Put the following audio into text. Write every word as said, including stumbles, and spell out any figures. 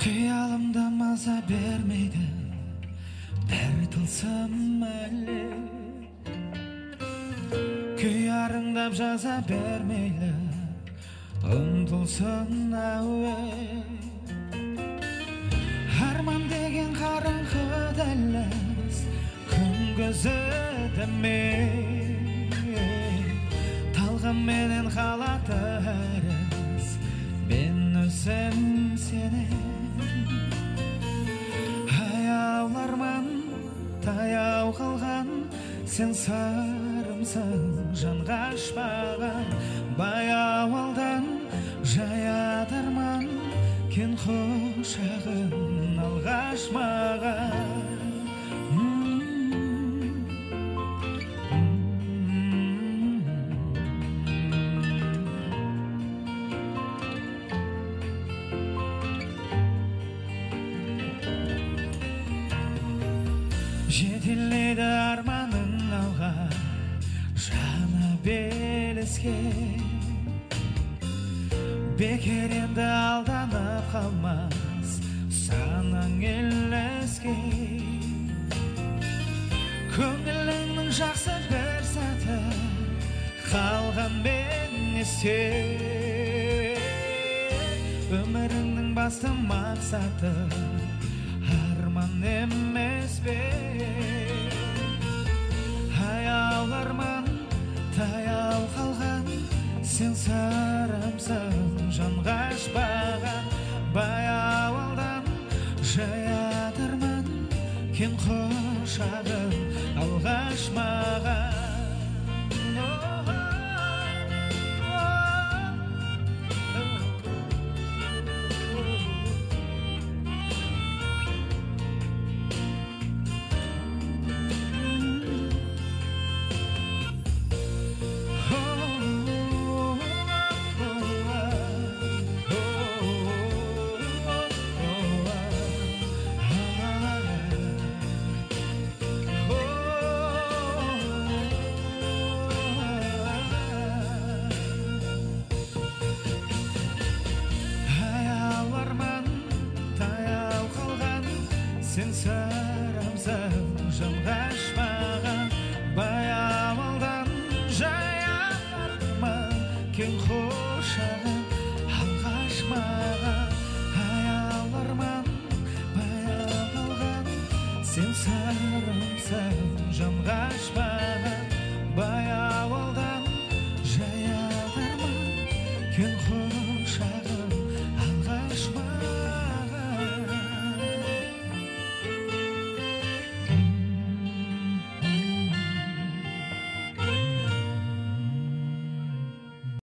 Қиялымда маза бермейді бір тылсым әлі, күй арыңдап жаза бермейлі ұмтылсын әуе. Арман деген қараңғы дәліз, күн көзі дәме, талғам менен қала тәріз, мен өзім сені. Аяуларман таяу қалған, сен сарымсың жанға ашпаған. Баяу алдан жаятарман, кен құшағын алғаш маған. Жетеледі арманың алға, жаны белеске. Бекер енді алданып қалмас, санаң елеске. Көңіліңнің жақсы бір сәті қалған мен есте. Өміріңнің басты мақсаты арман емес пе? Аяуларман таяу қалған, сен сарымсың жанға ашпаған. Баяу алдан жаятарман, кен құшағын алғаш маған. Сен сарымсың жанға ашпаған. Баяу алдан жаятарман, кен құшағын алғаш маған. Аяуларман баяу алған, сен сарымсың жанға ашпаған. Баяу алдан жаятарман, кен құшағын